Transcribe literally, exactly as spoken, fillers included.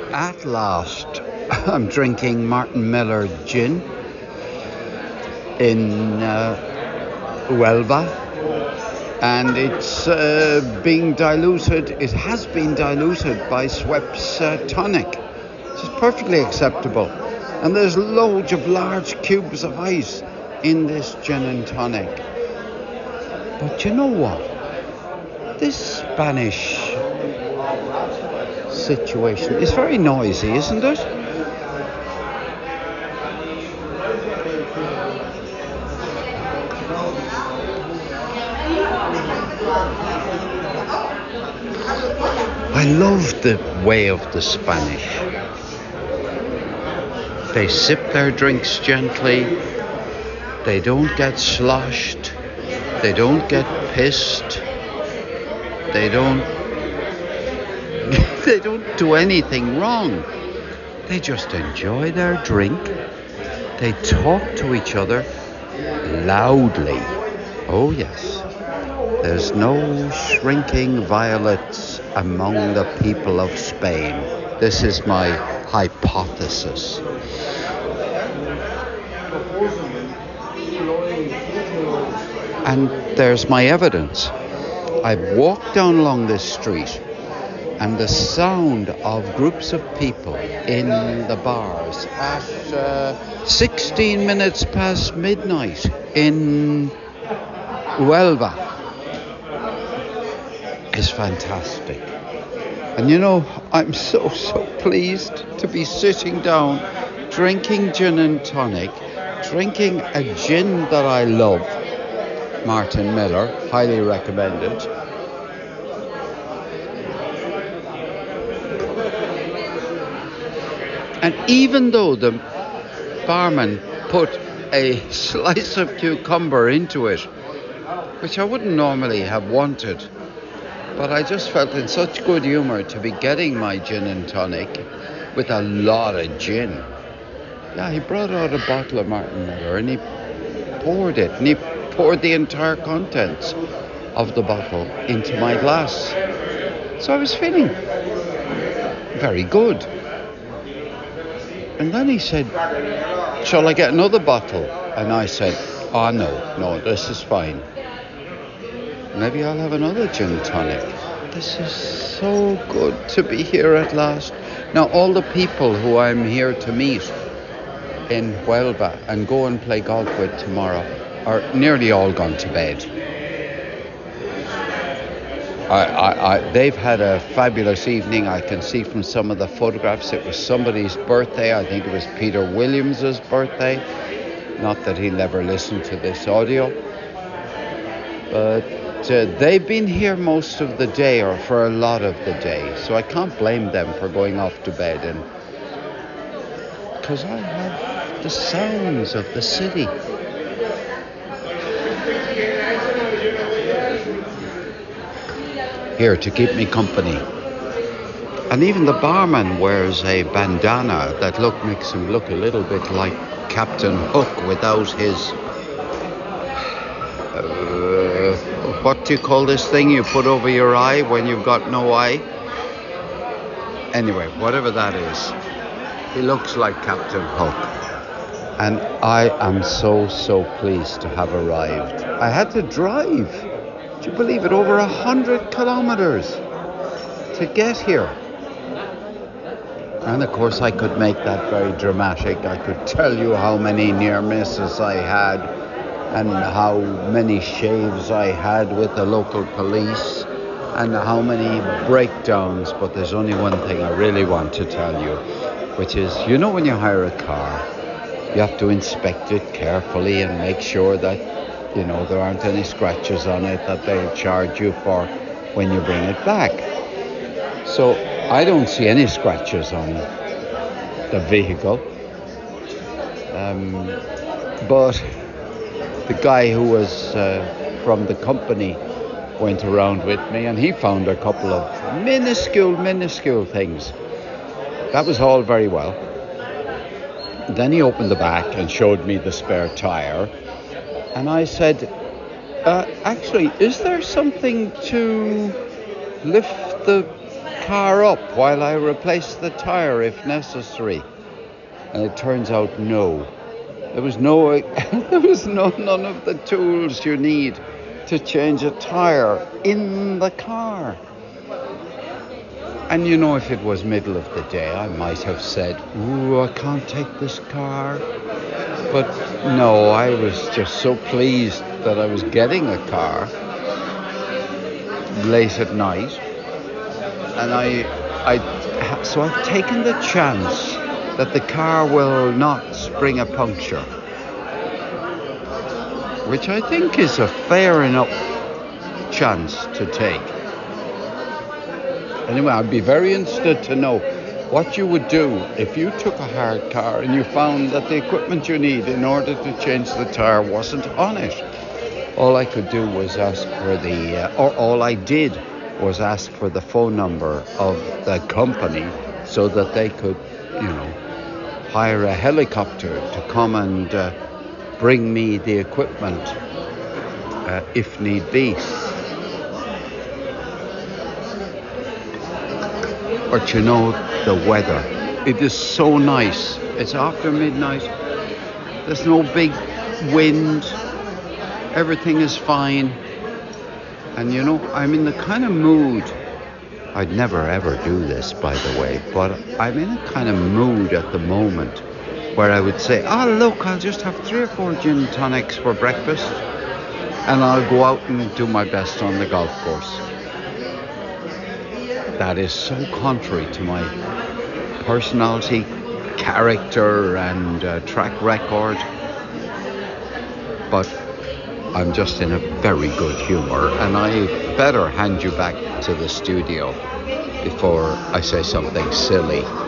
At last, I'm drinking Martin Miller gin in uh, Huelva, and it's uh, being diluted. It has been diluted by Schweppes uh, tonic, which is perfectly acceptable. And there's loads of large cubes of ice in this gin and tonic. But you know what? This Spanish situation is very noisy, isn't it? I love the way of the Spanish. They sip their drinks gently. They don't get sloshed. They don't get pissed. They don't they don't do anything wrong. They just enjoy their drink. They talk to each other loudly. Oh yes. There's no shrinking violets among the people of Spain. This is my hypothesis. And there's my evidence. I've walked down along this street, and the sound of groups of people in the bars at uh, sixteen minutes past midnight in Huelva is fantastic. And you know, I'm so, so pleased to be sitting down, drinking gin and tonic, drinking a gin that I love, Martin Miller, highly recommended. And even though the barman put a slice of cucumber into it, which I wouldn't normally have wanted, but I just felt in such good humour to be getting my gin and tonic with a lot of gin. Yeah, he brought out a bottle of Martin Miller and he poured it, and he poured the entire contents of the bottle into my glass. So I was feeling very good. And then he said, "Shall I get another bottle?" And I said, "Oh no, no, this is fine. Maybe I'll have another gin tonic." This is so good to be here at last. Now, all the people who I'm here to meet in Huelva and go and play golf with tomorrow are nearly all gone to bed. I, I, I, they've had a fabulous evening. I can see from some of the photographs it was somebody's birthday. I think it was Peter Williams's birthday. Not that he'll ever listen to this audio. But uh, they've been here most of the day, or for a lot of the day. So I can't blame them for going off to bed. And because I have the sounds of the city. Here to keep me company. And even the barman wears a bandana that look makes him look a little bit like Captain Hook without his uh, what do you call this thing you put over your eye when you've got no eye? Anyway, whatever that is, he looks like Captain Hook. And I am so, so pleased to have arrived. I had to drive, do you believe it, over a hundred kilometers to get here. And of course I could make that very dramatic. I could tell you how many near misses I had and how many shaves I had with the local police and how many breakdowns. But there's only one thing I really want to tell you, which is, you know, when you hire a car, you have to inspect it carefully and make sure that, you know, there aren't any scratches on it that they'll charge you for when you bring it back. So I don't see any scratches on the vehicle. Um, but the guy who was uh, from the company went around with me and he found a couple of minuscule, minuscule things. That was all very well. Then he opened the back and showed me the spare tire. And I said, uh, actually, is there something to lift the car up while I replace the tire if necessary. And it turns out no. There was no there was no none of the tools you need to change a tire in the car. And you know, if it was middle of the day, I might have said, ooh, I can't take this car. But no, I was just so pleased that I was getting a car late at night. And I, I, so I've taken the chance that the car will not spring a puncture, which I think is a fair enough chance to take. Anyway, I'd be very interested to know what you would do if you took a hard car and you found that the equipment you need in order to change the tire wasn't on it. All I could do was ask for the, uh, or all I did was ask for the phone number of the company so that they could, you know, hire a helicopter to come and uh, bring me the equipment uh, if need be. But you know, the weather, it is so nice. It's after midnight. There's no big wind. Everything is fine. And you know, I'm in the kind of mood, I'd never ever do this, by the way, but I'm in a kind of mood at the moment where I would say, oh look, I'll just have three or four gin tonics for breakfast and I'll go out and do my best on the golf course. That is so contrary to my personality, character and uh, track record. But I'm just in a very good humour, and I better hand you back to the studio before I say something silly.